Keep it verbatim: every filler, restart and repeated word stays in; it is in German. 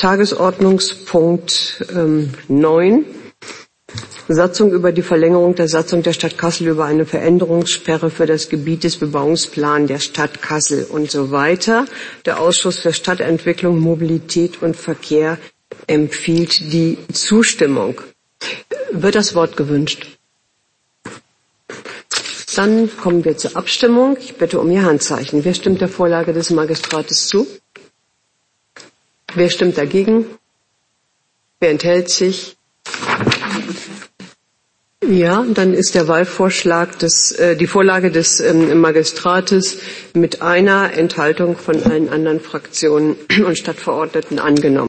Tagesordnungspunkt ähm, neun. Satzung über die Verlängerung der Satzung der Stadt Kassel über eine Veränderungssperre für das Gebiet des Bebauungsplans der Stadt Kassel und so weiter. Der Ausschuss für Stadtentwicklung, Mobilität und Verkehr empfiehlt die Zustimmung. Wird das Wort gewünscht? Dann kommen wir zur Abstimmung. Ich bitte um Ihr Handzeichen. Wer stimmt der Vorlage des Magistrates zu? Wer stimmt dagegen? Wer enthält sich? Ja, dann ist der Wahlvorschlag des, äh, die Vorlage des ähm, Magistrates mit einer Enthaltung von allen anderen Fraktionen und Stadtverordneten angenommen.